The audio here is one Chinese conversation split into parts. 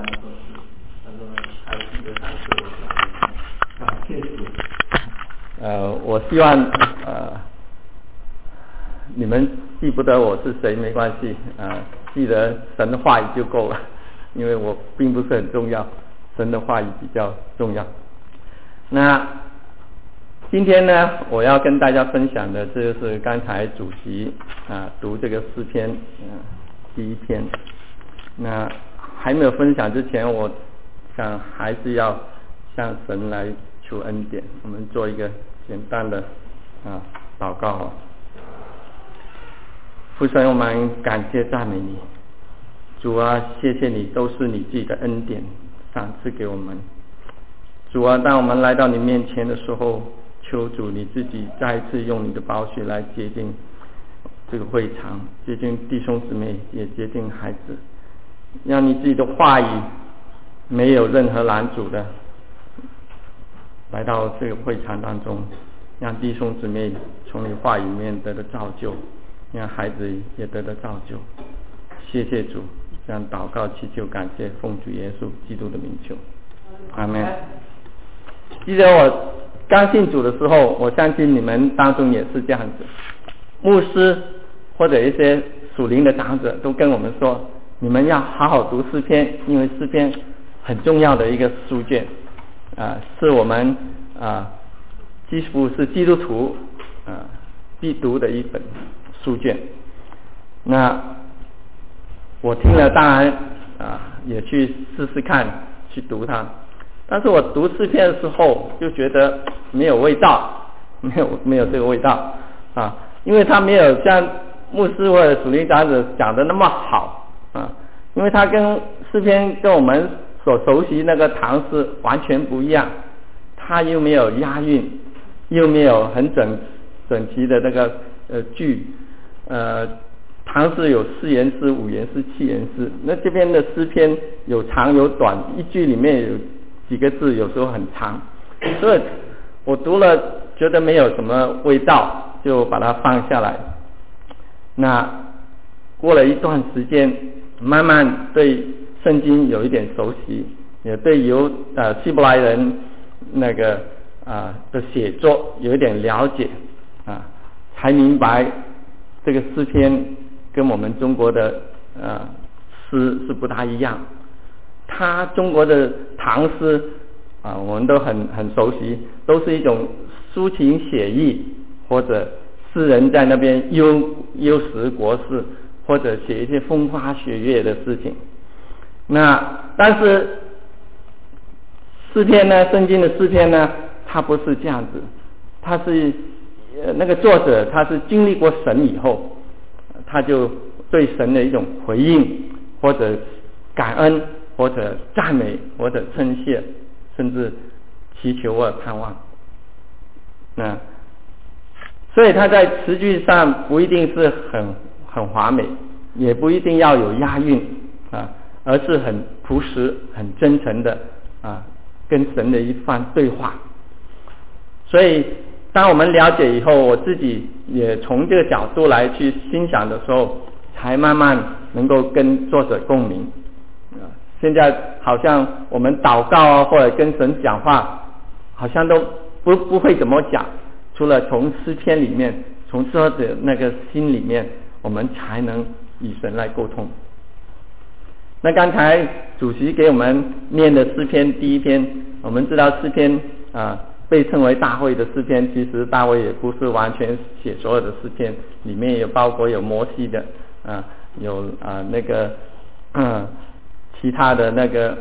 然所赐，他说还记得感谢我，感谢主。我希望你们记不得我是谁没关系记得神的话语就够了，因为我并不是很重要，神的话语比较重要。那今天呢，我要跟大家分享的，这就是刚才主席读这个诗篇第一篇。那还没有分享之前，我想还是要向神来求恩典。我们做一个简单的祷告。父神，我们感谢赞美你，主啊，谢谢你，都是你自己的恩典赏赐给我们。主啊，当我们来到你面前的时候，求主你自己再一次用你的宝血来洁净这个会场，洁净弟兄姊妹，也洁净孩子，让你自己的话语没有任何拦阻的来到这个会场当中，让弟兄姊妹从你话语里面得到造就，让孩子也得到造就。谢谢主，这样祷告祈求感谢，奉主耶稣基督的名求，阿们。记得我刚信主的时候，我相信你们当中也是这样子，牧师或者一些属灵的长者都跟我们说，你们要好好读诗篇，因为诗篇很重要的一个书卷是我们几乎是基督徒必读的一本书卷。那我听了当然也去试试看去读它，但是我读诗篇的时候就觉得没有味道，没有这个味道因为它没有像牧师或者属灵长者讲的那么好因为它跟诗篇跟我们所熟悉那个唐诗完全不一样，它又没有押韵，又没有很整齐的那个句唐诗有4言诗、5言诗、7言诗，那这边的诗篇有长有短，一句里面有几个字，有时候很长，所以我读了觉得没有什么味道，就把它放下来。那过了一段时间，慢慢对圣经有一点熟悉，也对希伯来人那个的写作有一点了解才明白这个诗篇跟我们中国的诗是不大一样。它中国的唐诗我们都很熟悉，都是一种抒情写意，或者诗人在那边忧时国事，或者写一些风花雪月的事情。但是诗篇呢，圣经的诗篇呢，它不是这样子，它是那个作者他是经历过神以后，他就对神的一种回应，或者感恩，或者赞美，或者称谢，甚至祈求或盼望。所以他在词句上不一定是很华美，也不一定要有押韵而是很朴实、很真诚的跟神的一番对话。所以当我们了解以后，我自己也从这个角度来去欣赏的时候，才慢慢能够跟作者共鸣现在好像我们祷告或者跟神讲话，好像都不会怎么讲，除了从诗篇里面，从作者那个心里面，我们才能与神来沟通。那刚才主席给我们念的诗篇第一篇，我们知道诗篇被称为大卫的诗篇，其实大卫也不是完全写所有的诗篇，里面也包括有摩西的有那个其他的那个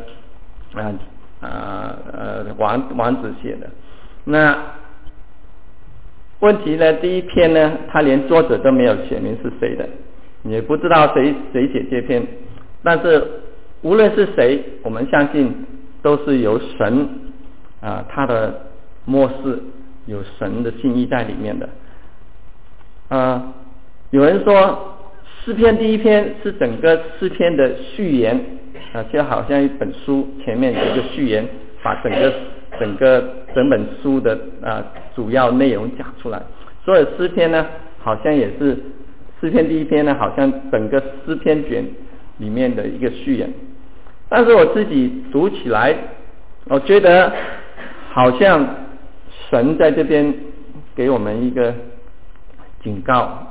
王子写的。那问题呢，第一篇呢，他连作者都没有写明是谁的，也不知道谁写这篇，但是无论是谁，我们相信都是由神他的默示，有神的心意在里面的有人说诗篇第一篇是整个诗篇的序言就好像一本书前面有一个序言，把整本书的主要内容讲出来。所以诗篇呢，好像也是诗篇第一篇呢，好像整个诗篇卷里面的一个序言。 但是我自己读起来，我觉得好像神在这边给我们一个警告，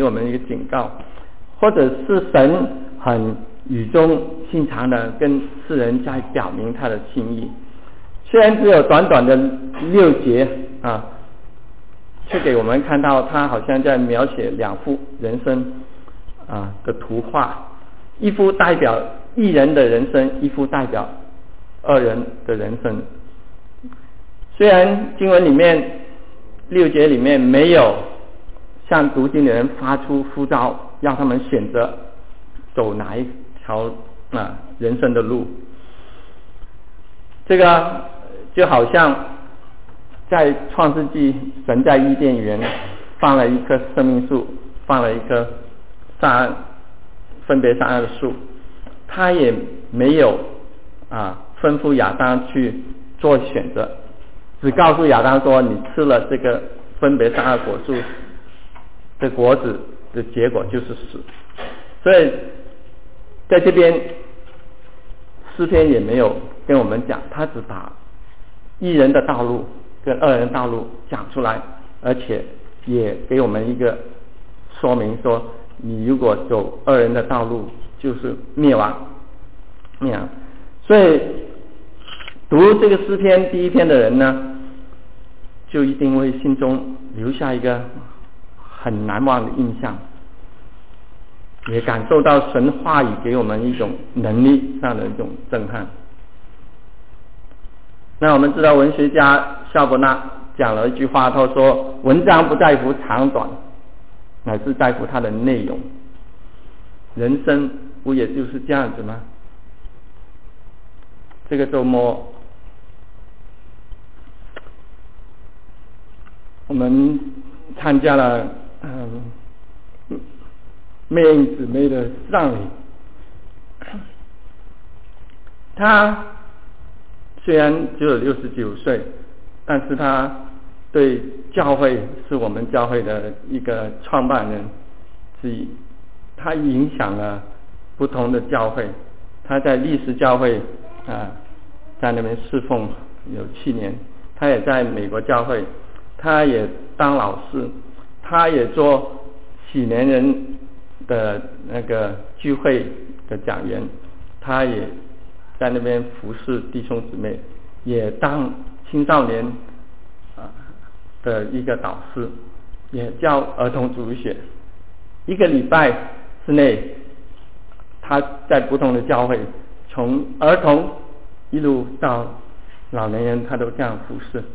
或者是神很语重心长的跟世人在表明他的心意。虽然只有短短的6节啊，却给我们看到他好像在描写2幅人生的图画，一幅代表一人的人生，一幅代表2人的人生。虽然经文里面6节里面没有向读经的人发出呼召，让他们选择走哪一条人生的路，这个就好像在创世纪，神在伊甸园放了一棵生命树，放了一棵分别善恶的树，他也没有吩咐亚当去做选择，只告诉亚当说，你吃了这个分别善恶果树的果子的结果就是死。所以在这边诗篇也没有跟我们讲，他只把一人的道路跟2人的道路讲出来，而且也给我们一个说明说，你如果走2人的道路就是灭亡。所以读这个诗篇第1篇的人呢，就一定会心中留下一个很难忘的印象，也感受到神话语给我们一种能力上的一种震撼。那我们知道文学家萧伯纳讲了一句话，他说文章不在乎长短，乃是在乎它的内容。人生不也就是这样子吗？这个周末我们参加了妹英姊妹的葬礼。她虽然只有69岁，但是她对教会是我们教会的一个创办人之一，她影响了不同的教会。她在历史教会在那边侍奉有7年，她也在美国教会，她也当老师，她也做喜年人的那个聚会的讲员，她也在那边服侍弟兄姊妹，也当青少年的一个导师，也教儿童主日学。1个礼拜之内，他在不同的教会，从儿童一路到老年人，他都这样服侍。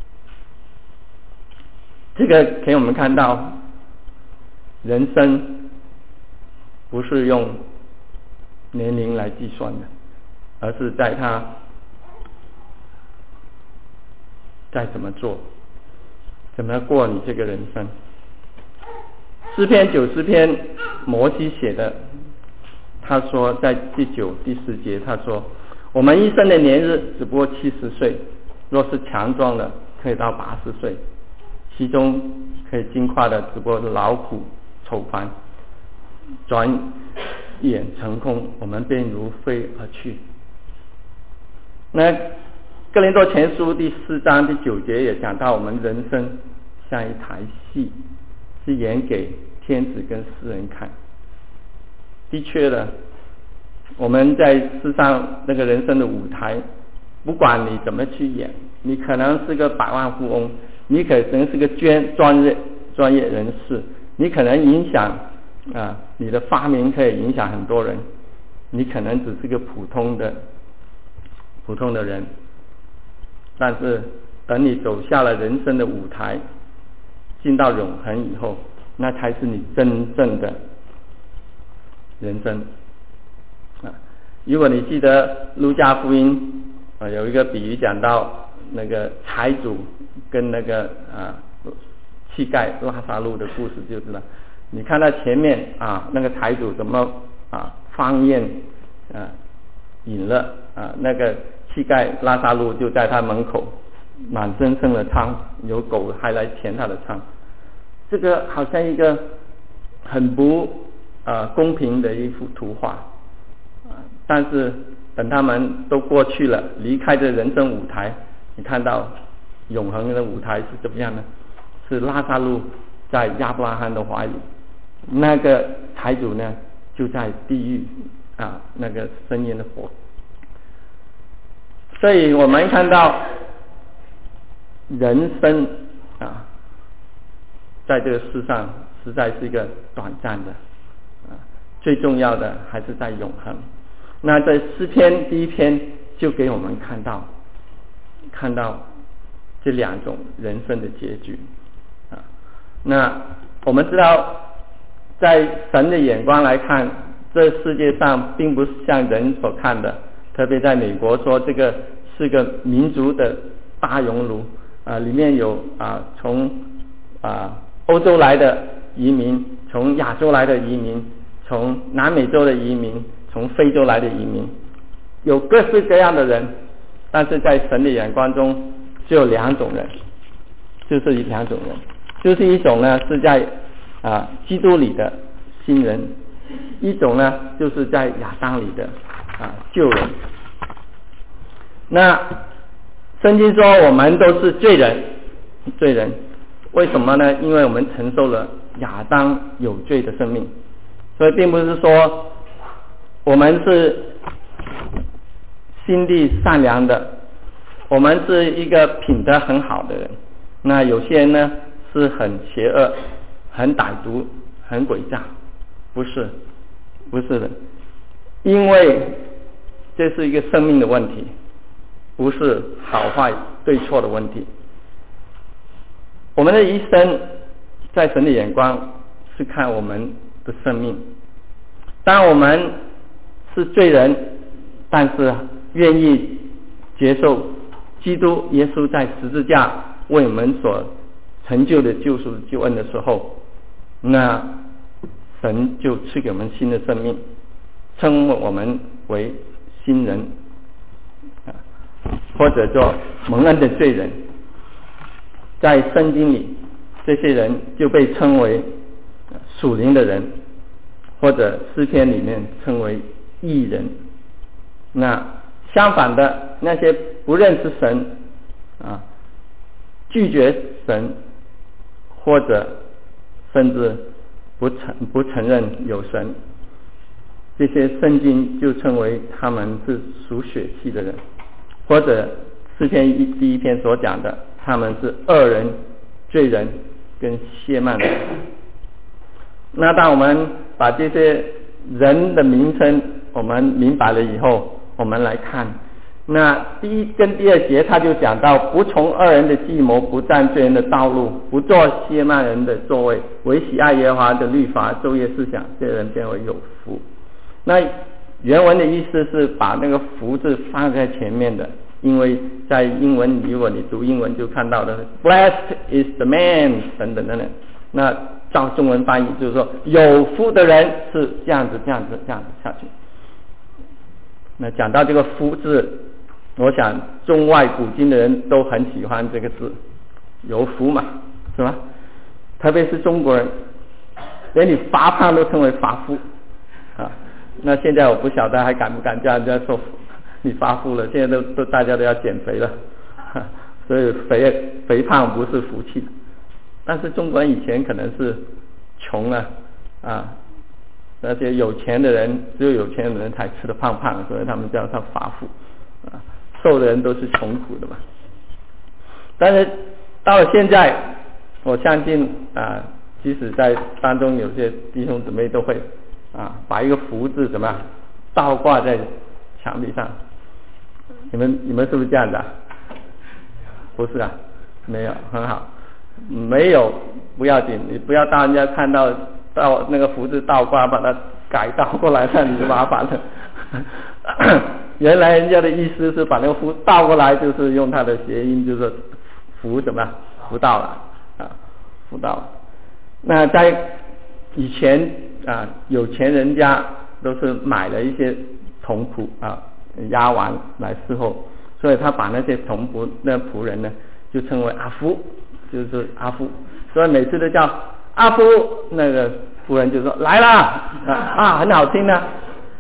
这个给我们看到，人生不是用年龄来计算的，而是在他在怎么做，怎么过你这个人生。诗篇90篇摩西写的，他说在第9、第10节，他说我们一生的年日只不过70岁，若是强壮的可以到80岁，其中可以尽快的只不过是劳苦愁烦，转眼成空，我们便如飞而去。那哥林多前书第4章第9节也讲到，我们人生像一台戏，是演给天子跟世人看。的确的，我们在世上那个人生的舞台，不管你怎么去演，你可能是个百万富翁，你可能是个专业人士，你可能影响你的发明可以影响很多人，你可能只是个普通的人，但是等你走下了人生的舞台，进到永恒以后，那才是你真正的人生。如果你记得路加福音有一个比喻讲到那个财主跟那个乞丐拉撒路的故事，就知道你看到前面那个财主怎么方宴饮乐那个乞丐拉撒路就在他门口满身生的疮，有狗还来舔他的疮。这个好像一个很不公平的一幅图画，但是等他们都过去了，离开这人生舞台，你看到永恒的舞台是怎么样呢？是拉撒路在亚伯拉罕的怀里，那个财主呢就在地狱那个深渊的火。所以我们看到人生在这个世上实在是一个短暂的最重要的还是在永恒。那在诗篇第一篇就给我们看到这两种人生的结局那我们知道在神的眼光来看，这世界上并不是像人所看的，特别在美国说这个是个民族的大熔炉里面有从欧洲来的移民，从亚洲来的移民，从南美洲的移民，从非洲来的移民，有各式各样的人，但是在神的眼光中只有两种人，就是两种人，就是一种呢是在基督里的新人，一种呢就是在亚当里的旧人。那圣经说我们都是罪人，为什么呢？因为我们承受了亚当有罪的生命，所以并不是说我们是心地善良的，我们是一个品德很好的人。那有些人呢是很邪恶、很歹毒、很诡诈，不是的，因为这是一个生命的问题，不是好坏对错的问题。我们的一生在神的眼光是看我们的生命，当我们是罪人，但是愿意接受基督耶稣在十字架为我们所成就的救赎救恩的时候，那神就赐给我们新的生命，称我们为新人或者做蒙恩的罪人。在圣经里这些人就被称为属灵的人，或者诗篇里面称为义人。那相反的，那些不认识神拒绝神，或者甚至不承认有神，这些圣经就称为他们是属血气的人，或者诗篇第一篇所讲的他们是恶人、罪人跟亵慢人。那当我们把这些人的名称我们明白了以后，我们来看那第一跟第二节他就讲到，不从恶人的计谋，不占罪人的道路，不做亵慢人的座位，唯喜爱耶和华的律法，昼夜思想，这人便为有福。那原文的意思是把那个福字放在前面的，因为在英文如果你读英文就看到的 Blessed is the man 等等等等，那照中文翻译就是说有福的人是这样子下去。那讲到这个福字，我想中外古今的人都很喜欢这个字，有福嘛，是吧？特别是中国人，连你发胖都称为发福那现在我不晓得还敢不敢叫人家说你发福了，现在都大家都要减肥了所以肥胖不是福气。但是中国人以前可能是穷那些有钱的人，只有有钱的人才吃得胖胖，所以他们叫他发福瘦的人都是穷苦的嘛。但是到了现在，我相信即使在当中有些弟兄姊妹都会把一个福字怎么样倒挂在墙壁上。你们是不是这样的不是没有，很好。没有不要紧，你不要当人家看到那个福字倒挂把它改倒过来，那你就麻烦了原来人家的意思是把那个福倒过来，就是用它的谐音，就是福怎么福到了福到了。那在以前有钱人家都是买了一些童仆押完来伺候，所以他把那些童仆那仆人呢就称为阿夫，就是阿夫，所以每次都叫阿夫，那个仆人就说来啦很好听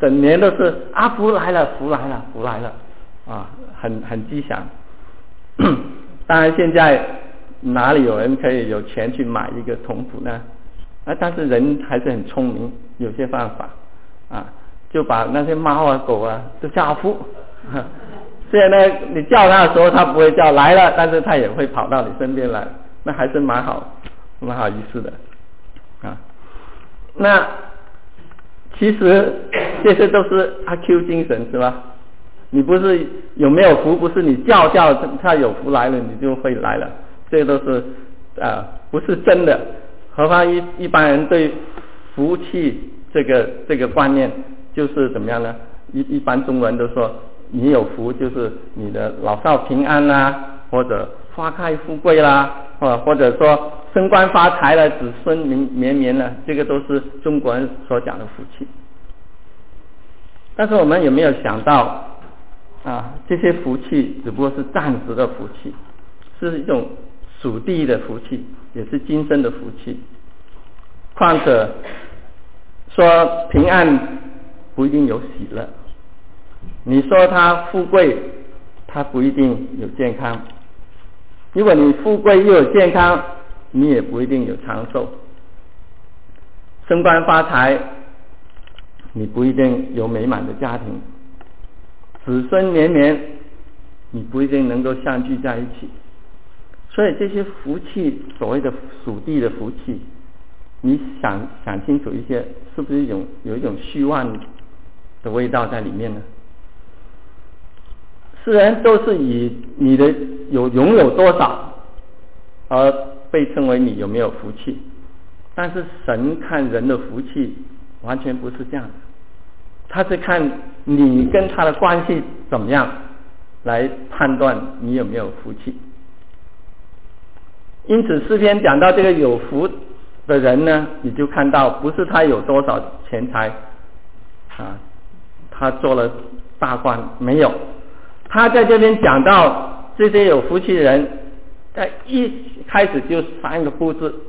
整年都是福来了，福来了，福来了啊，很吉祥。当然现在哪里有人可以有钱去买一个铜符呢？但是人还是很聪明，有些办法啊，就把那些猫啊狗啊都叫阿福。虽然呢你叫它的时候它不会叫来了，但是它也会跑到你身边来，那还是蛮好意思的啊。那其实这些都是阿 Q 精神是吧？你不是有没有福，不是你叫它有福来了你就会来了，这都是不是真的。何况一般人对福气这个观念就是怎么样呢？一般中国人都说你有福就是你的老少平安啦，或者花开富贵啦，或者说升官发财了，子孙绵绵了，这个都是中国人所讲的福气。但是我们有没有想到这些福气只不过是暂时的福气，是一种属地的福气，也是今生的福气。况且说平安不一定有喜乐，你说他富贵，他不一定有健康。如果你富贵又有健康，你也不一定有长寿。升官发财，你不一定有美满的家庭。子孙绵绵，你不一定能够相聚在一起。所以这些福气，所谓的属地的福气，你想清楚一些，是不是有一种虚幻的味道在里面呢？世人都是以你的拥有多少而被称为你有没有福气，但是神看人的福气完全不是这样的，他是看你跟他的关系怎么样来判断你有没有福气。因此诗篇讲到这个有福的人呢，你就看到不是他有多少钱财他做了大官，没有，他在这边讲到这些有福气的人，在一开始就3个不字，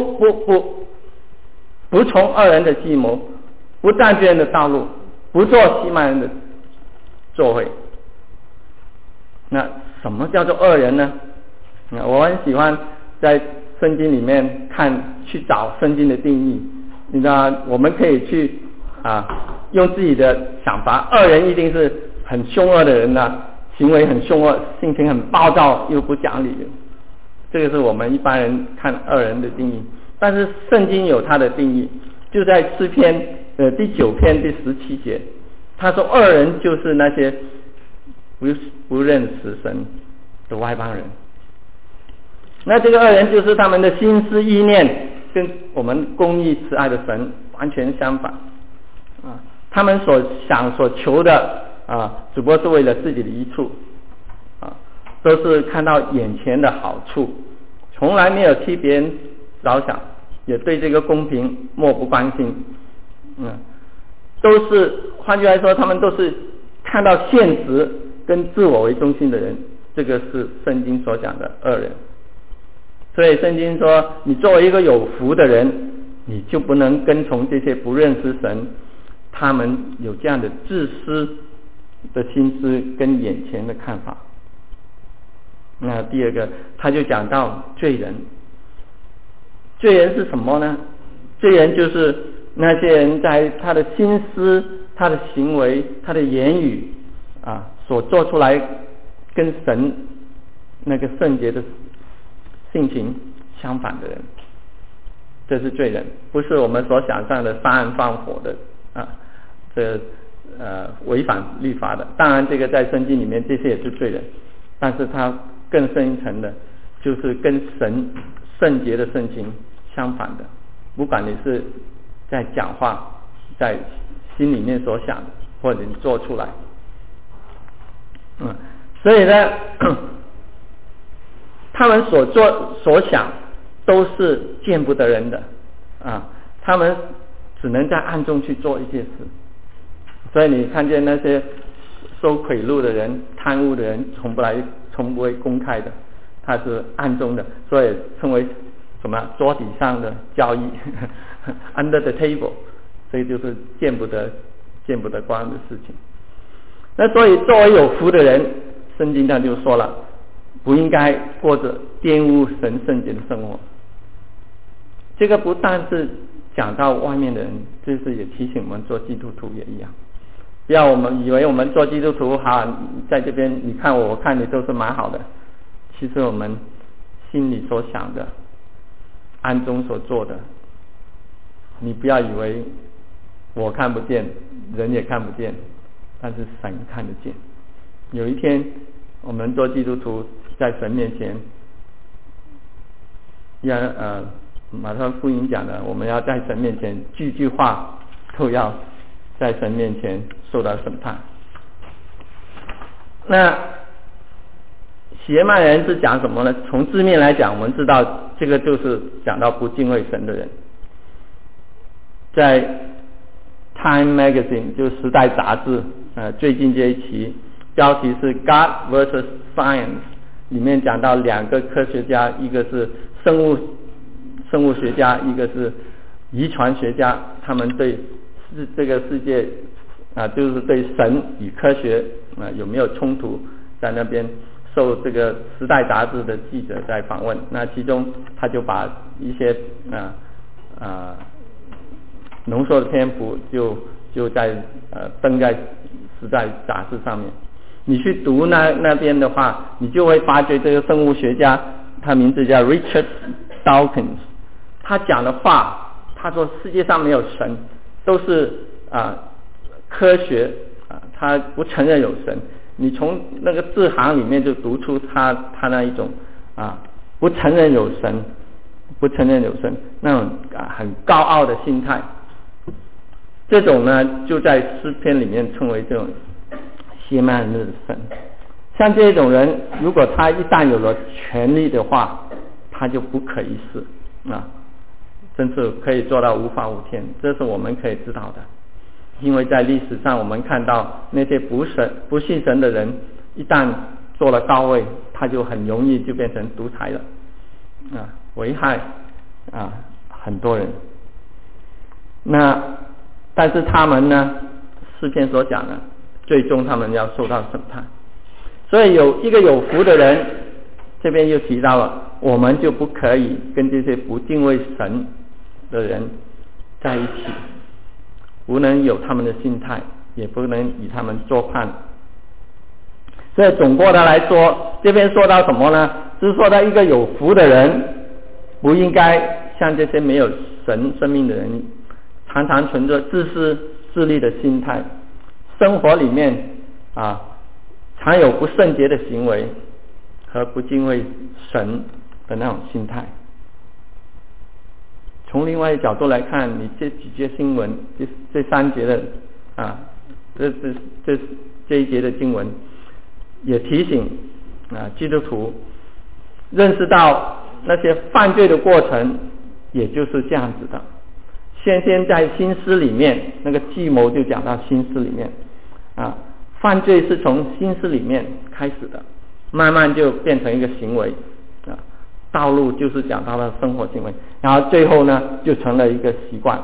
不从恶人的计谋，不占据人的道路，不做欺瞒人的作为。那什么叫做恶人呢？我很喜欢在圣经里面去找圣经的定义。你知道我们可以去用自己的想法，恶人一定是很凶恶的人行为很凶恶，性情很暴躁又不讲理的，这个是我们一般人看恶人的定义。但是圣经有它的定义，就在诗篇第9篇第17节，他说恶人就是那些不认识神的外邦人。那这个恶人就是他们的心思意念跟我们公义慈爱的神完全相反他们所想所求的只不过是为了自己的益处都是看到眼前的好处，从来没有替别人着想，也对这个公平漠不关心都是换句来说，他们都是看到现实跟自我为中心的人，这个是圣经所讲的恶人。所以圣经说，你作为一个有福的人，你就不能跟从这些不认识神，他们有这样的自私的心思跟眼前的看法。那第二个他就讲到罪人。罪人是什么呢？罪人就是那些人在他的心思、他的行为、他的言语所做出来跟神那个圣洁的性情相反的人，这是罪人，不是我们所想象的杀人放火的违反律法的。当然这个在圣经里面这些也是罪人，但是他更深一层的就是跟神圣洁的圣情相反的，不管你是在讲话在心里面所想的，或者你做出来所以呢他们所做所想都是见不得人的他们只能在暗中去做一些事。所以你看见那些收贿赂的人、贪污的人从不会公开的，他是暗中的，所以称为什么桌底上的交易under the table， 所以就是见不得见不得光的事情。那所以作为有福的人，圣经上就说了，不应该过着玷污神圣洁的生活。这个不但是讲到外面的人，就是也提醒我们做基督徒也一样。不要我们以为我们做基督徒在这边你看我看你都是蛮好的，其实我们心里所想的，暗中所做的，你不要以为我看不见，人也看不见，但是神看得见。有一天我们做基督徒在神面前，马太福音讲的，我们要在神面前句句话都要在神面前受到审判。那邪慢人是讲什么呢？从字面来讲，我们知道这个就是讲到不敬畏神的人。在 Time Magazine 就是时代杂志最近这一期标题是 God vs Science， 里面讲到两个科学家，一个是生物学家，一个是遗传学家，他们对这个世界就是对神与科学有没有冲突，在那边受这个时代杂志的记者在访问。那其中他就把一些浓缩的篇幅就在登在时代杂志上面。你去读那边的话，你就会发觉这个生物学家，他名字叫 Richard Dawkins， 他讲的话，他说世界上没有神，都是科学他不承认有神。你从那个字行里面就读出他那一种不承认有神那种很高傲的心态。这种呢就在诗篇里面称为这种邪慢人的神。像这种人，如果他一旦有了权力的话，他就不可一世甚至可以做到无法无天，这是我们可以知道的。因为在历史上我们看到那些不信神的人，一旦做了高位，他就很容易就变成独裁了危害很多人。但是他们呢，诗篇所讲的，最终他们要受到审判。所以有一个有福的人，这边又提到了，我们就不可以跟这些不敬畏神的人在一起，不能有他们的心态，也不能与他们作伴。所以总括的来说，这边说到什么呢？是说到一个有福的人不应该像这些没有神生命的人常常存着自私自利的心态，生活里面常有不圣洁的行为和不敬畏神的那种心态。从另外一个角度来看，你这几节新闻，这三节的这一节的经文也提醒基督徒认识到那些犯罪的过程也就是这样子的。先在心思里面，那个计谋就讲到心思里面犯罪是从心思里面开始的，慢慢就变成一个行为道路就是讲到了生活行为，然后最后呢就成了一个习惯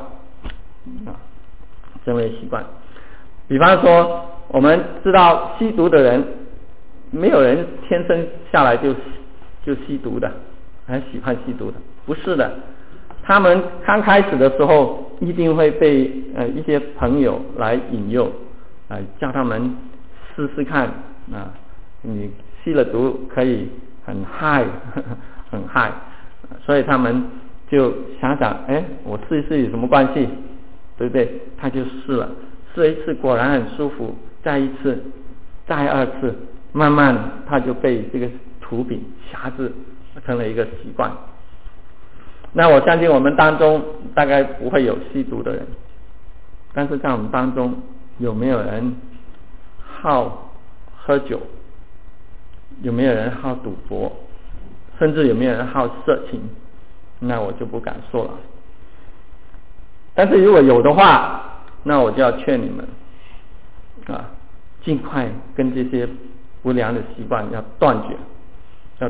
成为习惯。比方说我们知道吸毒的人，没有人天生下来就吸毒的，还喜欢吸毒的，不是的。他们刚开始的时候一定会被一些朋友来引诱叫他们试试看你吸了毒可以很嗨很嗨，所以他们就想我试一试有什么关系，对不对？他就试了一次，果然很舒服，再一次再二次，慢慢他就被这个毒品辖制，成了一个习惯。那我相信我们当中大概不会有吸毒的人，但是在我们当中有没有人好喝酒？有没有人好赌博？甚至有没有人好色情？那我就不敢说了。但是如果有的话，那我就要劝你们尽快跟这些不良的习惯要断绝，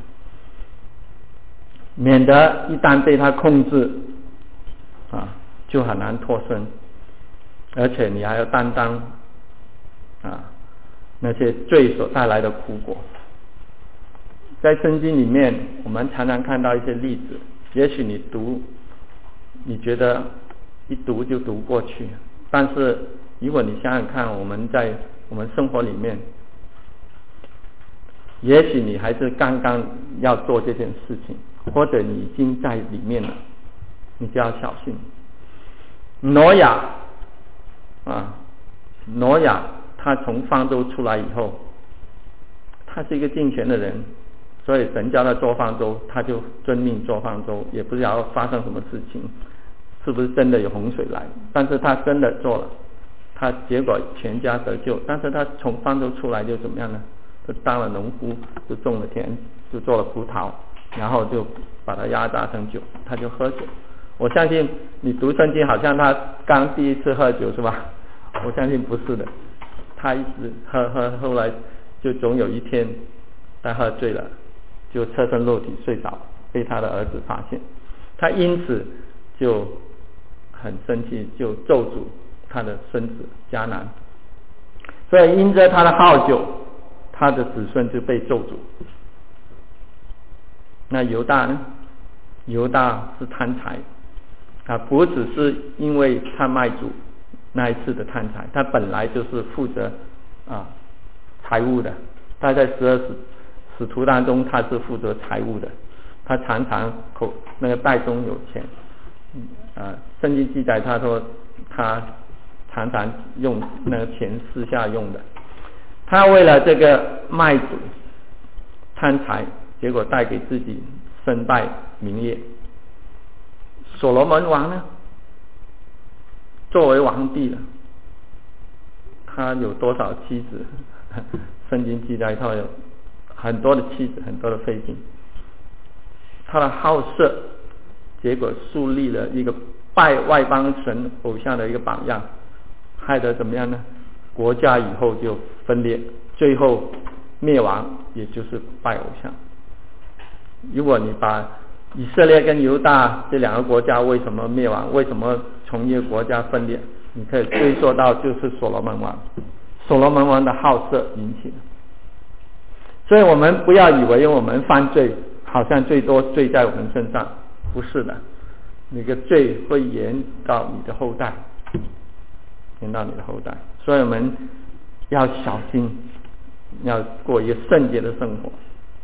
免得一旦被他控制就很难脱身。 而且你还要担当那些罪所带来的苦果。在圣经里面我们常常看到一些例子，也许你读你觉得一读就读过去，但是如果你想想看，我们在我们生活里面，也许你还是刚刚要做这件事情，或者你已经在里面了，你就要小心。挪亚他从方舟出来以后，他是一个敬虔的人，所以神叫他做方舟，他就遵命做方舟，也不知道发生什么事情，是不是真的有洪水来，但是他真的做了，他结果全家得救。但是他从方舟出来就怎么样呢？就当了农夫，就种了田，就做了葡萄，然后就把它压榨成酒，他就喝酒。我相信你读圣经好像他刚第一次喝酒是吧？我相信不是的，他一直喝，后来就总有一天他喝醉了，就侧身肉体睡着，被他的儿子发现，他因此就很生气，就咒诅他的孙子迦南，所以因着他的好酒，他的子孙就被咒诅。那犹大呢？犹大是贪财，不只是因为他卖主那一次的贪财，他本来就是负责财务的，他在12使徒当中他是负责财务的，他常常那个袋中有钱，圣经记载他说他常常用那个钱私下用的，他为了这个卖主贪财，结果带给自己身败名裂。所罗门王呢，作为皇帝了，他有多少妻子？圣经记载他有很多的妻子，很多的妃嫔。他的好色，结果树立了一个拜外邦神偶像的一个榜样，害得怎么样呢？国家以后就分裂，最后灭亡，也就是拜偶像。如果你把以色列跟犹大这两个国家为什么灭亡，为什么从一个国家分裂，你可以追溯到就是所罗门王，所罗门王的好色引起的。所以我们不要以为我们犯罪好像最多罪在我们身上，不是的，那个罪会延到你的后代，延到你的后代。所以我们要小心，要过一个圣洁的生活。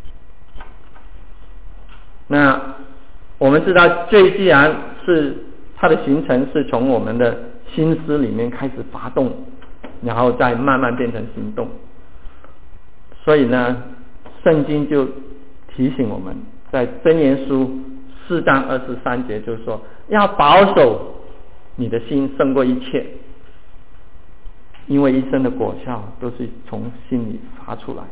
那我们知道罪既然是它的形成是从我们的心思里面开始发动，然后再慢慢变成行动，所以呢圣经就提醒我们，在箴言书4章23节就是说，要保守你的心胜过一切，因为一生的果效都是从心里发出来。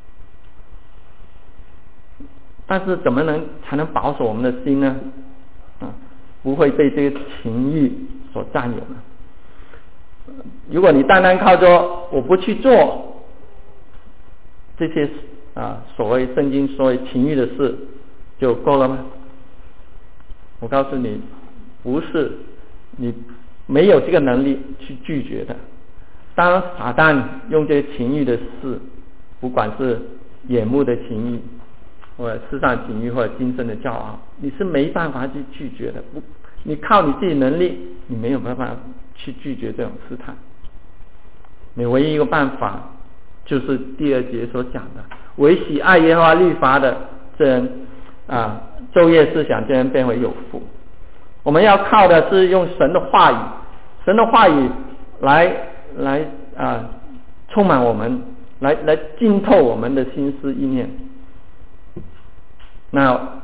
但是怎么才能保守我们的心呢？不会被这个情欲所占有呢？如果你单单靠着我不去做这些所谓圣经所谓情欲的事就够了吗？我告诉你，不是，你没有这个能力去拒绝的。当撒旦用这些情欲的事，不管是眼目的情欲，或者世上情欲，或者今生的骄傲，你是没办法去拒绝的。你靠你自己能力，你没有办法去拒绝这种试探。你唯一一个办法，就是第2节所讲的，唯喜爱耶和华律法的这人昼夜思想，这人便为有福。我们要靠的是用神的话语，神的话语来充满我们，来浸透我们的心思意念。那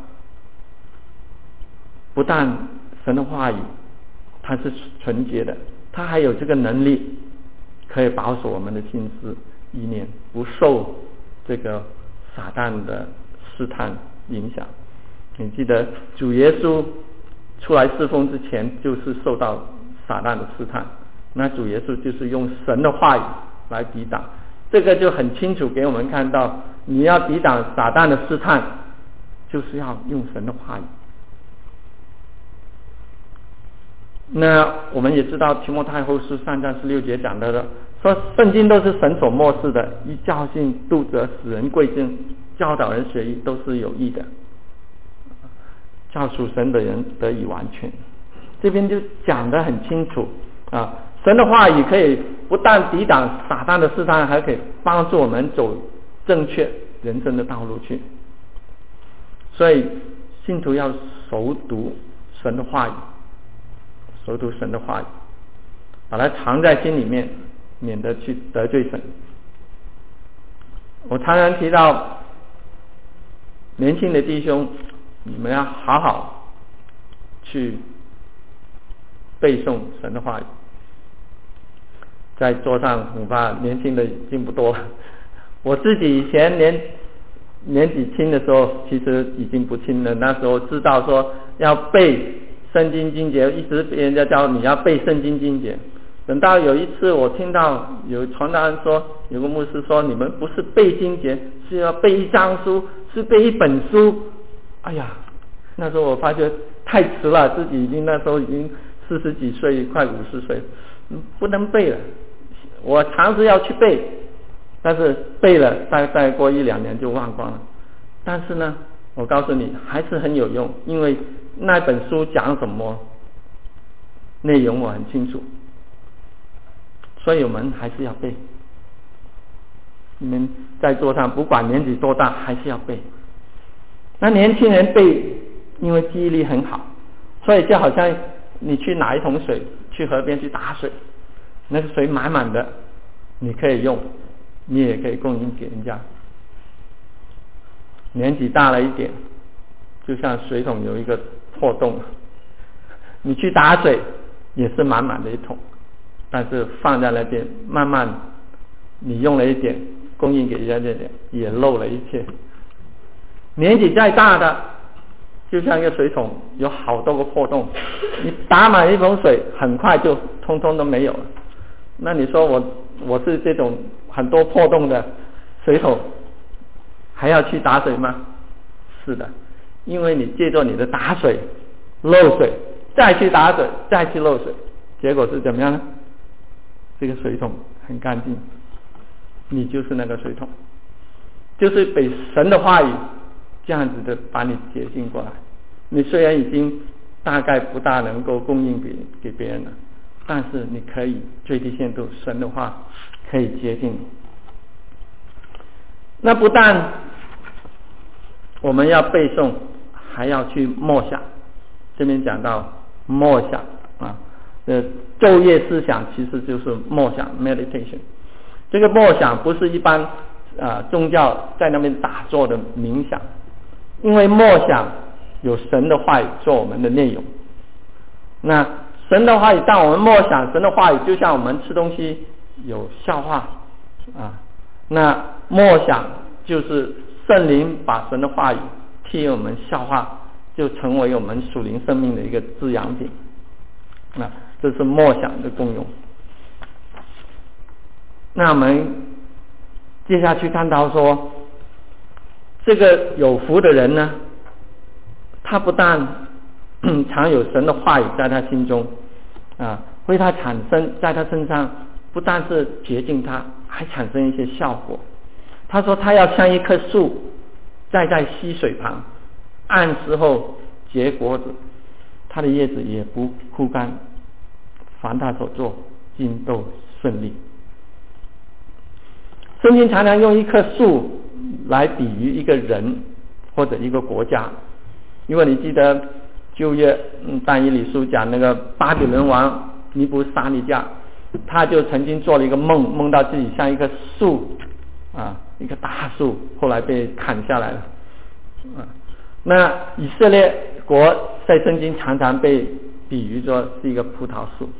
不但神的话语它是纯洁的，它还有这个能力可以保守我们的心思意念不受这个撒旦的试探影响。你记得主耶稣出来侍奉之前就是受到撒旦的试探，那主耶稣就是用神的话语来抵挡，这个就很清楚给我们看到，你要抵挡撒旦的试探，就是要用神的话语。 那我们也知道提摩太后书3章16节讲的了，说圣经都是神所默示的，以教训、督责、使人归正、教导人学义，都是有益的，叫属神的人得以完全。这边就讲得很清楚啊，神的话语可以不但抵挡撒旦的试探，还可以帮助我们走正确人生的道路去。所以信徒要熟读神的话语，熟读神的话语，把它藏在心里面，免得去得罪神。我常常提到年轻的弟兄，你们要好好去背诵神的话语。在桌上恐怕年轻的已经不多了，我自己以前年纪轻的时候其实已经不轻了，那时候知道说要背圣经经节，一直别人家教你要背圣经经节。等到有一次我听到有传道人说，有个牧师说，你们不是背经节，是要背一张书，是背一本书。哎呀，那时候我发觉太迟了，自己那时候已经40几岁，快50岁，不能背了。我尝试要去背，但是背了再过1-2年就忘光了。但是呢，我告诉你还是很有用，因为那本书讲什么内容我很清楚，所以我们还是要背。你们在桌上不管年纪多大还是要背。那年轻人背，因为记忆力很好，所以就好像你去拿一桶水去河边去打水，那个水满满的，你可以用，你也可以供应给人家。年纪大了一点，就像水桶有一个破洞，你去打水也是满满的一桶，但是放在那边慢慢你用了一点供应给人家，这点也漏了一些。年纪再大的就像一个水桶，有好多个破洞，你打满一桶水很快就通通都没有了。那你说我是这种很多破洞的水桶还要去打水吗？是的，因为你借助你的打水漏水，再去打水，再去漏水，结果是怎么样呢？这个水桶很干净，你就是那个水桶，就是被神的话语这样子的把你洁净过来。你虽然已经大概不大能够供应给别人了，但是你可以最低限度神的话可以洁净你。那不但我们要背诵，还要去默想。这边讲到默想啊，昼夜思想其实就是默想 meditation。 这个默想不是一般宗教在那边打坐的冥想，因为默想有神的话语做我们的内容。那神的话语，当我们默想神的话语，就像我们吃东西有消化那默想就是圣灵把神的话语替我们消化，就成为我们属灵生命的一个滋养品。这是默想的功用。那我们接下去看到说，这个有福的人呢，他不但常有神的话语在他心中为他产生在他身上，不但是洁净他，还产生一些效果。他说他要像一棵树栽在溪水旁，按时候结果子，他的叶子也不枯干，凡他所做尽都顺利。圣经常常用一棵树来比喻一个人或者一个国家。如果你记得旧约但以理书讲那个巴比伦王尼布撒尼加，他就曾经做了一个梦到自己像一棵树一棵大树，后来被砍下来了那以色列国在圣经常常被比喻作是一个葡萄树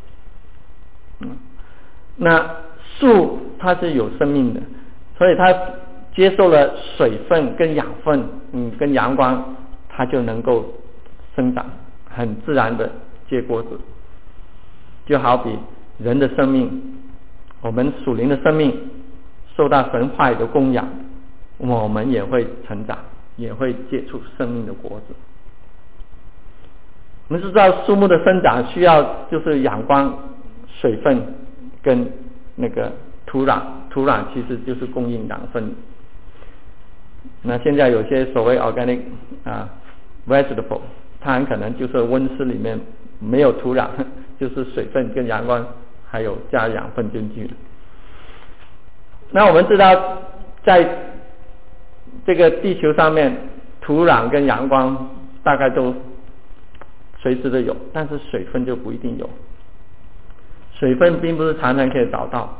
那树它是有生命的，所以它接受了水分跟养分跟阳光，它就能够生长，很自然的结果子。就好比人的生命，我们属灵的生命受到神话语的供养，我们也会成长，也会结出生命的果子。 我们知道树木的生长需要就是阳光、水分跟那个土壤，土壤其实就是供应养分。那现在有些所谓 organic vegetable， 它很可能就是温室里面没有土壤，就是水分跟阳光还有加养分进去。那我们知道在这个地球上面，土壤跟阳光大概都随时都有，但是水分就不一定有。水分并不是常常可以找到。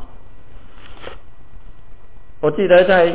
我记得在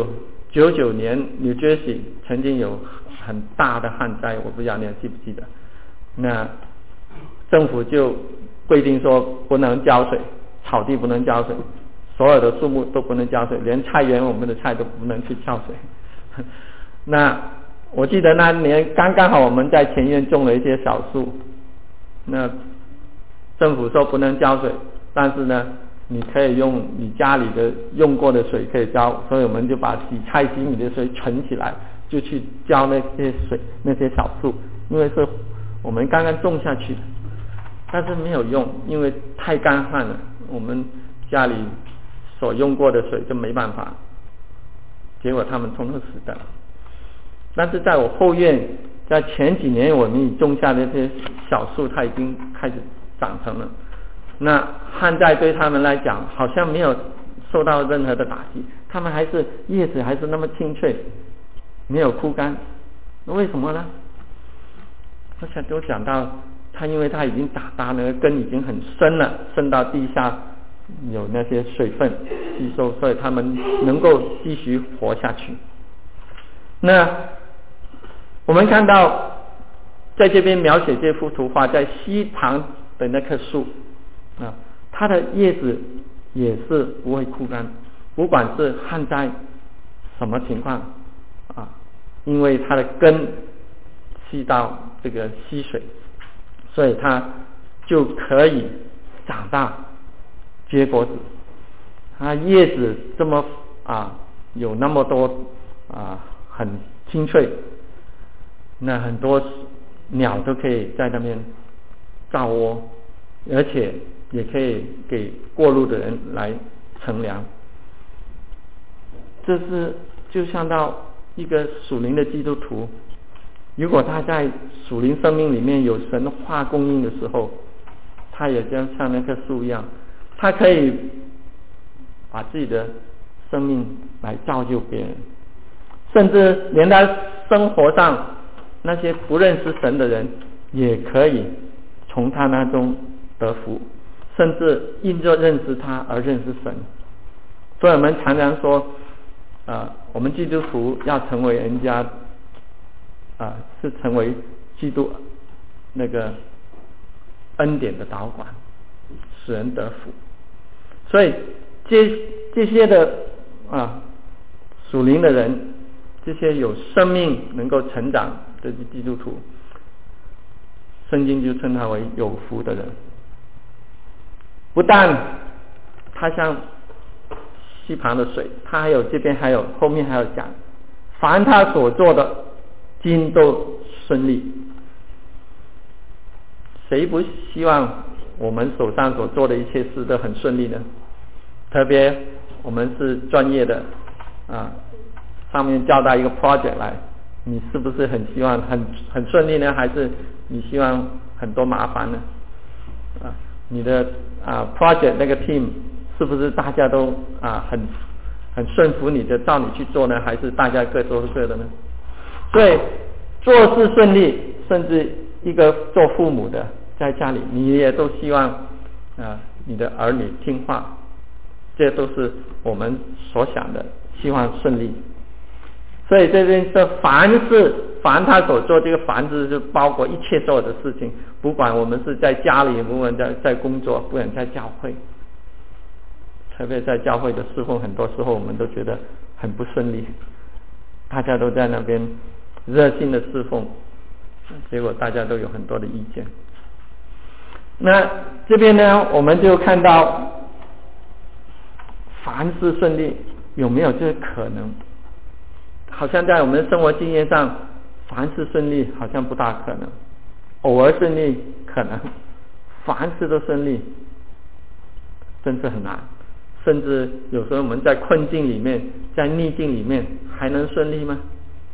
1999年 New Jersey 曾经有很大的旱灾，我不知道你还记不记得。那政府就规定说不能浇水，草地不能浇水，所有的树木都不能浇水，连菜园我们的菜都不能去浇水。那我记得那年刚好我们在前院种了一些小树，那政府说不能浇水，但是呢你可以用你家里的用过的水可以浇，所以我们就把洗菜洗米的水存起来，就去浇那些水那些小树，因为是我们刚刚种下去的，但是没有用，因为太干旱了，我们家里所用过的水就没办法，结果他们通通死掉了。但是在我后院，在前几年我们种下的这些小树，它已经开始长成了。那旱灾对他们来讲好像没有受到任何的打击，他们还是叶子还是那么清脆，没有枯干。那为什么呢？我讲到它，因为它已经长大了，根已经很深了，深到地下有那些水分吸收，所以他们能够继续活下去。那我们看到在这边描写这幅图画，在西旁的那棵树它的叶子也是不会枯干，不管是旱灾什么情况因为它的根吸到这个溪水，所以它就可以长大结果子。它叶子这么有那么多很清脆，那很多鸟都可以在那边造窝，而且也可以给过路的人来乘凉。这是就像到一个属灵的基督徒，如果他在属灵生命里面有神话供应的时候，他也像那棵树一样，他可以把自己的生命来造就别人，甚至连他生活上那些不认识神的人也可以从他那中得福，甚至因着认识他而认识神。所以我们常常说我们基督徒要成为人家是成为基督那个恩典的导管，使人得福。所以这些的属灵的人，这些有生命能够成长的基督徒，圣经就称他为有福的人。不但他像溪旁的水，他还有这边还有后面还有讲，凡他所做的尽都顺利。谁不希望我们手上所做的一切事都很顺利呢？特别我们是专业的上面交代一个 project 来，你是不是很希望很顺利呢？还是你希望很多麻烦呢？你的project 那个 team 是不是大家都很顺服你的，照你去做呢？还是大家各做各的呢？所以做事顺利，甚至一个做父母的在家里，你也都希望你的儿女听话，这都是我们所想的，希望顺利。所以这边是凡他所做，这个凡字就包括一切所有的事情，不管我们是在家里，不管在工作，不管在教会，特别在教会的侍奉，很多时候我们都觉得很不顺利，大家都在那边热心的侍奉，结果大家都有很多的意见。那这边呢，我们就看到凡事顺利，有没有这个可能？好像在我们的生活经验上，凡事顺利好像不大可能。 偶尔顺利可能，凡事都顺利真是很难。甚至有时候我们在困境里面，在逆境里面还能顺利吗？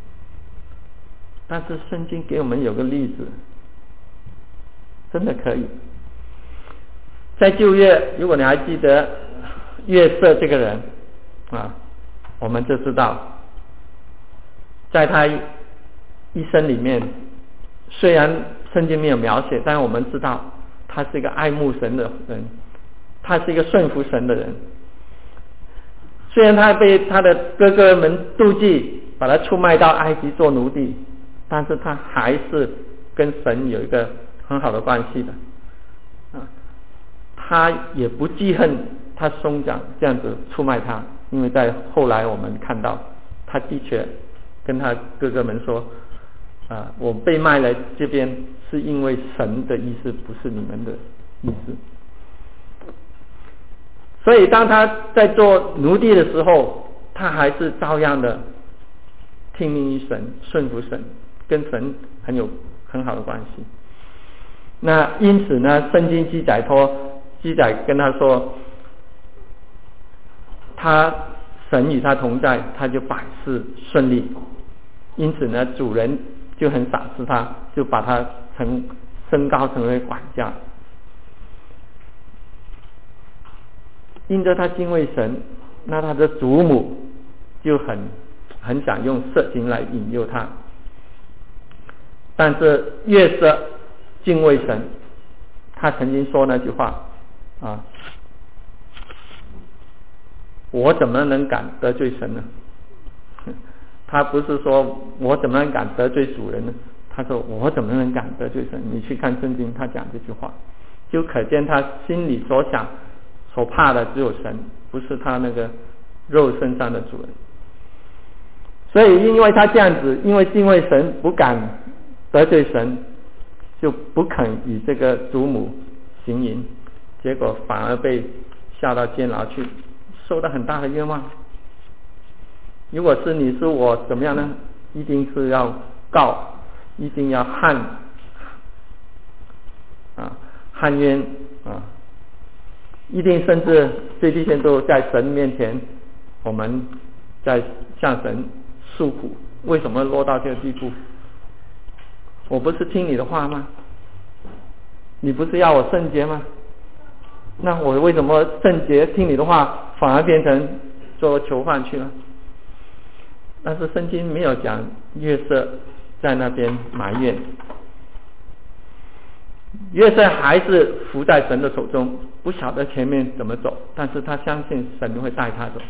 但是圣经给我们有个例子，真的可以。在旧约，如果你还记得约瑟这个人啊，我们就知道在他一生里面，虽然圣经没有描写，但我们知道他是一个爱慕神的人，他是一个顺服神的人。虽然他被他的哥哥们妒忌，把他出卖到埃及做奴隶，但是他还是跟神有一个很好的关系的啊。他也不记恨他兄长这样子出卖他，因为在后来我们看到他的确跟他哥哥们说我被卖来这边是因为神的意思，不是你们的意思。所以当他在做奴隶的时候，他还是照样的听命于神，顺服神，跟神很好的关系。那因此呢，圣经记载跟他说，神与他同在，他就百事顺利。因此呢，主人就很赏识他，就把他升高成为管家。因着他敬畏神，那他的祖母就很想用色情来引诱他。但是约瑟敬畏神，他曾经说那句话我怎么能敢得罪神呢？他不是说我怎么能敢得罪主人呢？他说我怎么能敢得罪神？你去看圣经，他讲这句话，就可见他心里所想所怕的只有神，不是他那个肉身上的主人。所以因为他这样子，因为敬畏神，不敢得罪神，就不肯与这个祖母行淫，结果反而被下到监牢去，受到很大的冤枉。如果是你是我怎么样呢？一定是要告，一定要喊冤一定甚至最低限度在神面前，我们在向神诉苦，为什么落到这个地步？我不是听你的话吗？你不是要我圣洁吗？那我为什么圣洁听你的话，反而变成做囚犯去了？但是圣经没有讲约瑟在那边埋怨，约瑟还是服在神的手中，不晓得前面怎么走，但是他相信神会带他走。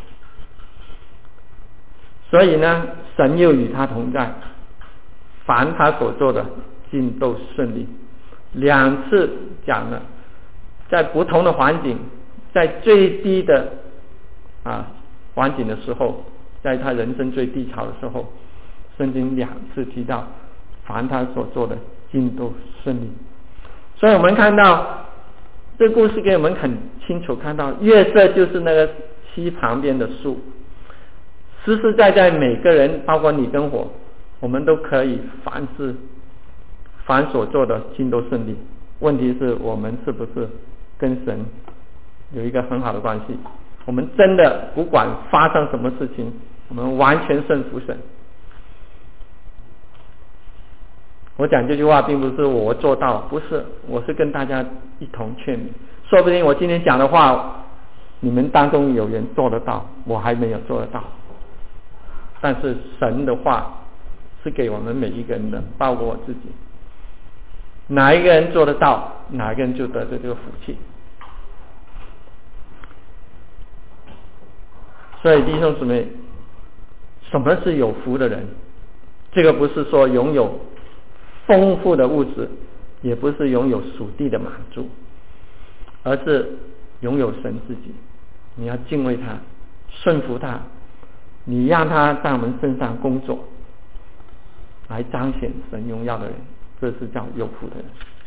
所以呢，神又与他同在，凡他所做的尽都顺利。两次讲了，在不同的环境，在最低的环境的时候，在他人生最低潮的时候，圣经两次提到凡他所做的尽都顺利。所以我们看到这个故事给我们很清楚看到，约瑟就是那个溪旁边的树，实实在在每个人，包括你跟我们都可以凡所做的尽都顺利。问题是我们是不是跟神有一个很好的关系？我们真的不管发生什么事情，我们完全顺服神。我讲这句话并不是我做到，不是，我是跟大家一同劝勉。说不定我今天讲的话，你们当中有人做得到，我还没有做得到。但是神的话是给我们每一个人的，包括我自己。哪一个人做得到，哪一个人就得着这个福气。所以弟兄姊妹，什么是有福的人？这个不是说拥有丰富的物质，也不是拥有属地的满足，而是拥有神自己。你要敬畏他，顺服他，你让他在我们身上工作，来彰显神荣耀的人，这是叫有福的人。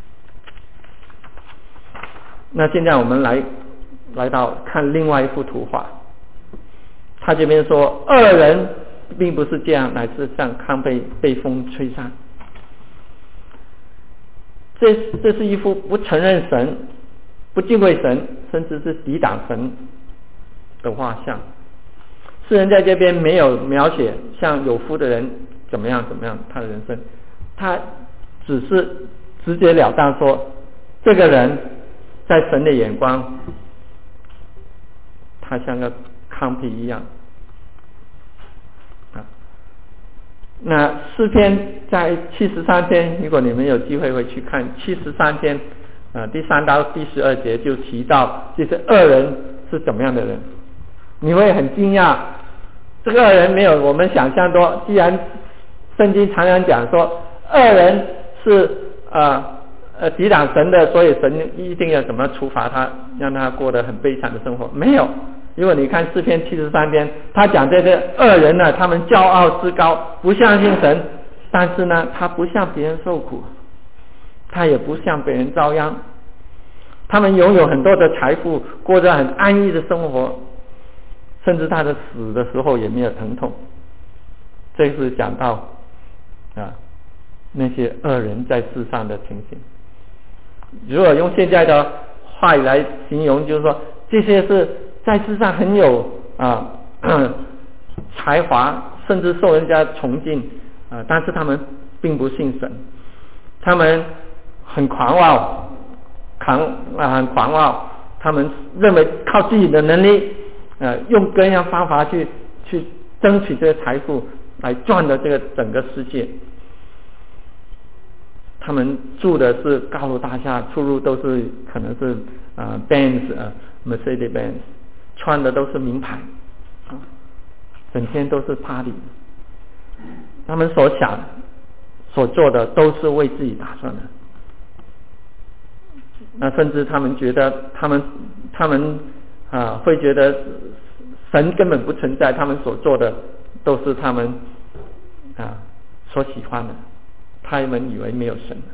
那现在我们来到看另外一幅图画，他这边说恶人并不是这样，乃是像糠被风吹散。 这是一幅不承认神、不敬畏神，甚至是抵挡神的画像。诗人在这边没有描写像有福的人怎么样他的人生，他只是直截了当说，这个人在神的眼光，他像个糠秕一样。那诗篇在73篇，如果你们有机会会去看73篇，第3到第12节就提到这些恶人是怎么样的人，你会很惊讶，这个恶人没有我们想象多。既然圣经常常讲说恶人是抵挡神的，所以神一定要怎么处罚他，让他过得很悲惨的生活，没有。如果你看诗篇73篇，他讲这些恶人呢，他们骄傲自高，不相信神，但是呢，他不向别人受苦，他也不向别人遭殃，他们拥有很多的财富，过着很安逸的生活，甚至他的死的时候也没有疼痛。这是讲到那些恶人在世上的情形。如果用现在的话语来形容，就是说这些是在世上很有才华，甚至受人家崇敬但是他们并不信神，他们很狂傲，他们认为靠自己的能力用各样方法去争取这些财富，来赚的这个整个世界。他们住的是高楼大厦，出入都是可能是Benz Mercedes-Benz， 穿的都是名牌整天都是 party。 他们所想所做的都是为自己打算的。那甚至他们觉得他们会觉得神根本不存在，他们所做的都是他们所喜欢的，他们以为没有神。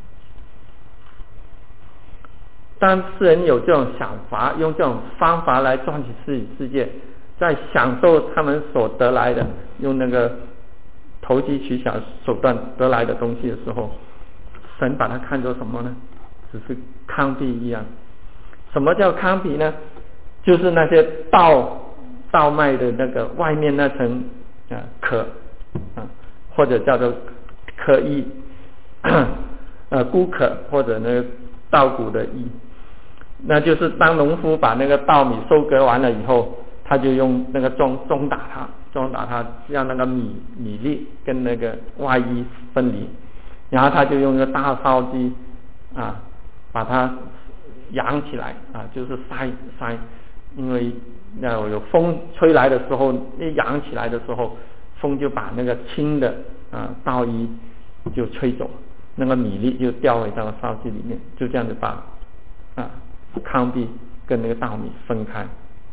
当世人有这种想法，用这种方法来赚取自己世界，在享受他们所得来的，用那个投机取巧手段得来的东西的时候，神把它看作什么呢？只是糠秕一样。什么叫糠秕呢？就是那些稻麦的那个外面那层壳或者叫做壳衣菇壳，或者那个稻谷的衣。那就是当农夫把那个稻米收割完了以后，他就用那个中打它，让那个米粒跟那个外衣分离，然后他就用一个大烧机把它扬起来就是筛，因为有风吹来的时候，一扬起来的时候，风就把那个轻的稻衣就吹走，那个米粒就掉回到烧机里面，就这样子把糠秕跟那个稻米分开。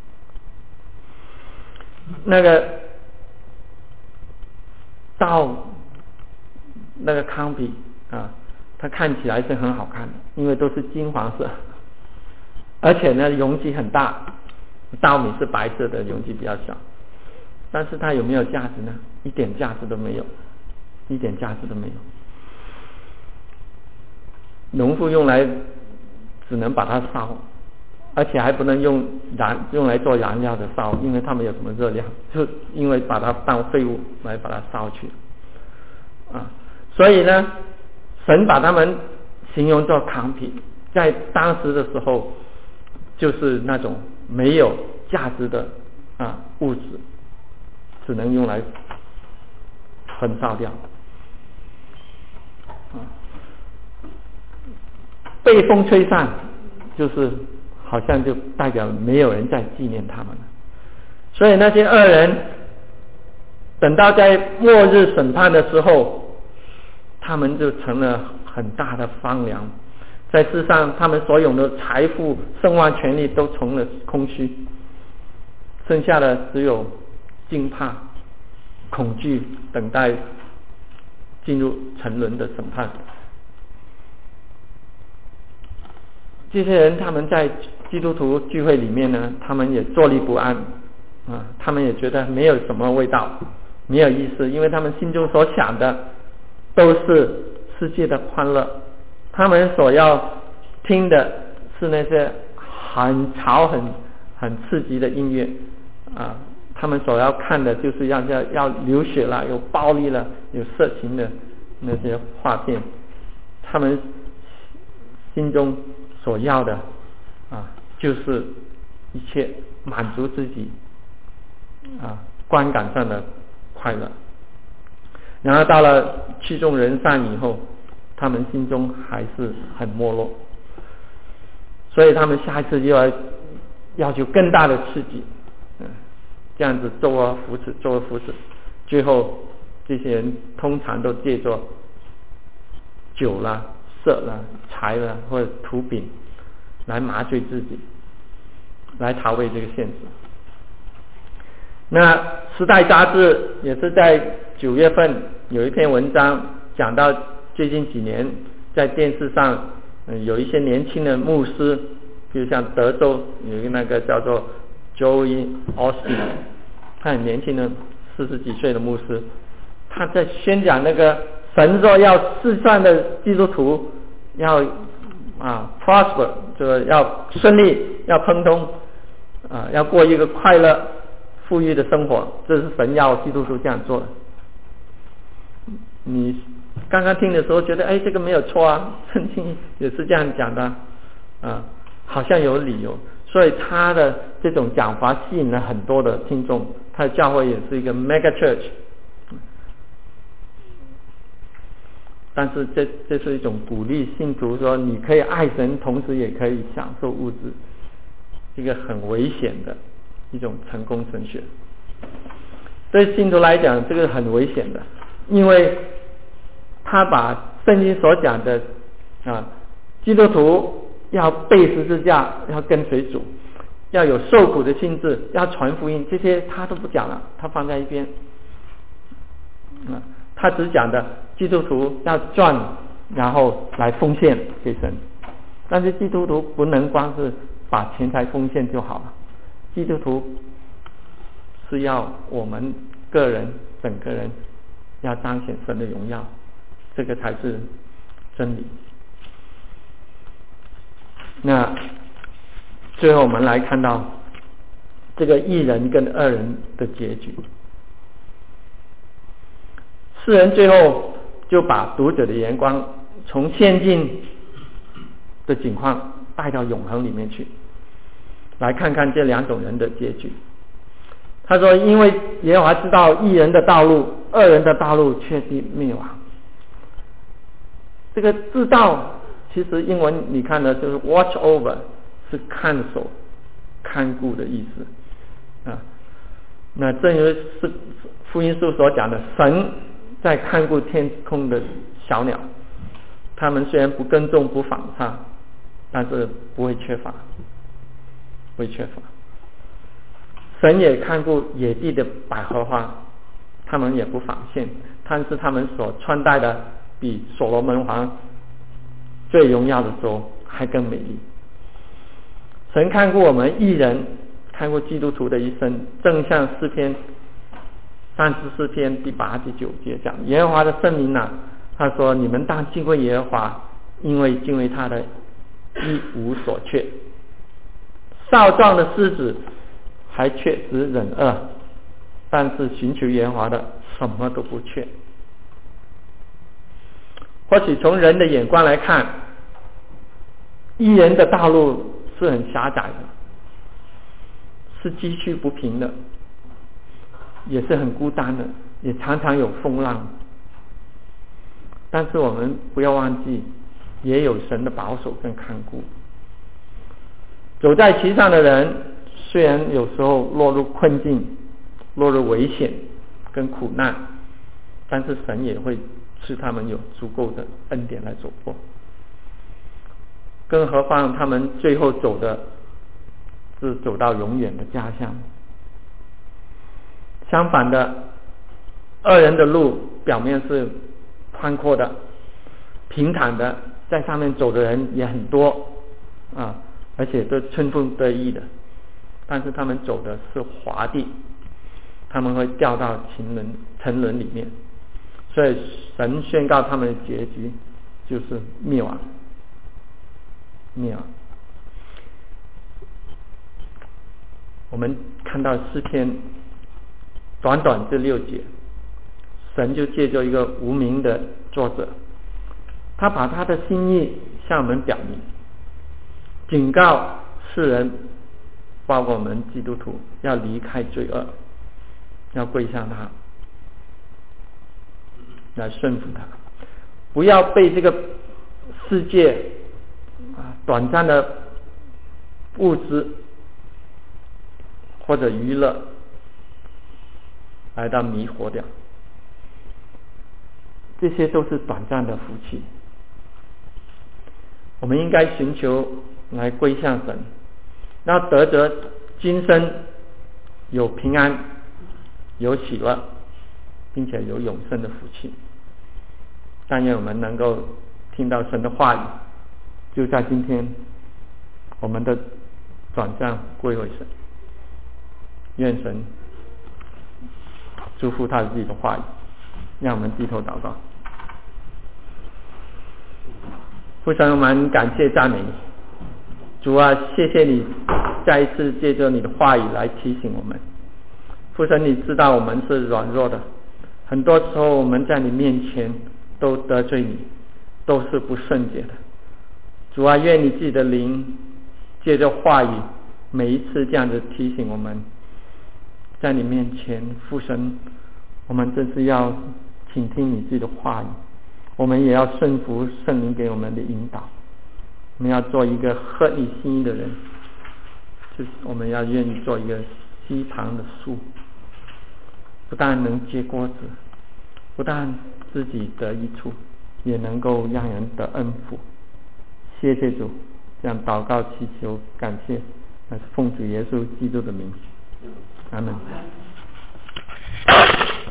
那个那个糠秕它看起来是很好看的，因为都是金黄色，而且呢容积很大。稻米是白色的，容积比较小，但是它有没有价值呢？一点价值都没有。农夫用来只能把它烧，而且还不能用来做燃料的烧，因为它没有什么热量，就因为把它当废物来把它烧去所以呢，神把他们形容作糠秕，在当时的时候就是那种没有价值的物质，只能用来焚烧掉被风吹散，就是好像就代表没有人在纪念他们了。所以那些恶人等到在末日审判的时候，他们就成了很大的荒凉，在世上他们所有的财富、声望、权力都成了空虚，剩下的只有惊怕、恐惧，等待进入沉沦的审判。这些人他们在基督徒聚会里面呢，他们也坐立不安他们也觉得没有什么味道，没有意思，因为他们心中所想的都是世界的欢乐， 他们所要听的是那些很吵很刺激的音乐啊，他们所要看的就是要流血了，有暴力了，有色情的那些画片，他们心中所要的啊，就是一切满足自己啊观感上的快乐。然而到了曲终人散以后，他们心中还是很没落，所以他们下一次又要求更大的刺激，这样子周而复始，最后这些人通常都借着酒啦、色啦、财啦或者毒品来麻醉自己，来逃避这个现实。那《时代》杂志也是在9月份有一篇文章讲到最近几年在电视上有一些年轻的牧师，比如像德州有一个那个叫做 Joel Osteen， 他很年轻的40几岁的牧师，他在宣讲那个神说要世上的基督徒要prosper， 就是要顺利，要亨通要过一个快乐富裕的生活，这是神要基督徒这样做的。你刚刚听的时候觉得这个没有错啊，圣经也是这样讲的好像有理由，所以他的这种讲法吸引了很多的听众，他的教会也是一个 mega church。 但是这是一种鼓励信徒说你可以爱神，同时也可以享受物质，一个很危险的一种成功神学。对信徒来讲这个很危险的，因为他把圣经所讲的基督徒要背十字架，要跟随主，要有受苦的心志，要传福音，这些他都不讲了，他放在一边他只讲的基督徒要赚，然后来奉献给神。但是基督徒不能光是把钱财奉献就好了，基督徒是要我们个人整个人要彰显神的荣耀，这个才是真理。那最后我们来看到这个义人跟恶人的结局。世人最后就把读者的眼光从现今的境况带到永恒里面去，来看看这两种人的结局。他说因为耶和华知道义人的道路，恶人的道路却必灭亡。这个知道其实英文你看的就是 watch over， 是看守看顾的意思那正如是福音书所讲的，神在看顾天空的小鸟，他们虽然不耕种不纺纱，但是不会缺乏。神也看顾野地的百合花，他们也不纺线，但是他们所穿戴的比所罗门王最荣耀的时候还更美丽。神看顾我们义人，看顾基督徒的一生，正像诗篇34篇第8、第9节讲，耶和华的圣名他说你们当敬畏耶和华，因为敬畏他的一无所缺。少壮的狮子还缺食忍饿，但是寻求耶和华的什么都不缺。或许从人的眼光来看，义人的道路是很狭窄的，是崎岖不平的，也是很孤单的，也常常有风浪。但是我们不要忘记，也有神的保守跟看顾。走在其上的人虽然有时候落入困境，落入危险跟苦难，但是神也会赐他们有足够的恩典来走过。更何况他们最后走的是走到永远的家乡。相反的，恶人的路表面是宽阔的平坦的，在上面走的人也很多而且都春风得意的，但是他们走的是滑地，他们会掉到沉沦里面。所以神宣告他们的结局就是灭亡， 灭亡。我们看到诗篇短短这6节，神就借着一个无名的作者，他把他的心意向我们表明，警告世人，包括我们基督徒，要离开罪恶，要归向他，来顺服他，不要被这个世界短暂的物质或者娱乐来到迷惑掉，这些都是短暂的福气。我们应该寻求来归向神，要得着今生有平安、有喜乐，并且有永生的福气。但愿我们能够听到神的话语，就在今天，我们的转向归为神。愿神祝福他自己的话语，让我们低头祷告。父神，我们感谢赞美你，主啊，谢谢你再一次借着你的话语来提醒我们。父神，你知道我们是软弱的，很多时候我们在你面前都得罪你，都是不圣洁的。主啊，愿你自己的灵借着话语每一次这样子提醒我们，在你面前，父神，我们真是要倾听你自己的话语，我们也要顺服圣灵给我们的引导，我们要做一个合你心意的人，就是我们要愿意做一个溪旁的树，不但能结果子，不但自己得益处，也能够让人得恩福。谢谢主，这样祷告祈求感谢，那是奉主耶稣基督的名，阿门。